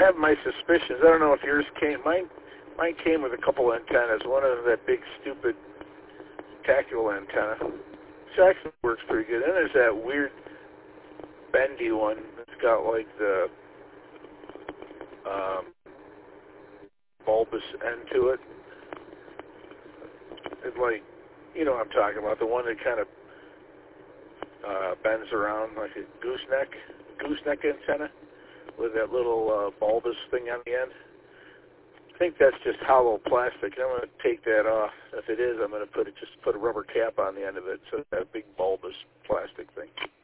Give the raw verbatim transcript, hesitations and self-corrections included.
have my suspicions. I don't know if yours came. Mine, mine came with a couple antennas. One of that big, stupid, tactical antenna. Which actually works pretty good. And there's that weird, bendy one that's got like the um, bulbous end to it. It's like, you know what I'm talking about, the one that kind of uh, bends around like a gooseneck, gooseneck antenna with that little uh, bulbous thing on the end. I think that's just hollow plastic. I'm going to take that off. If it is, I'm going to put it just put a rubber cap on the end of it, so that big bulbous plastic thing.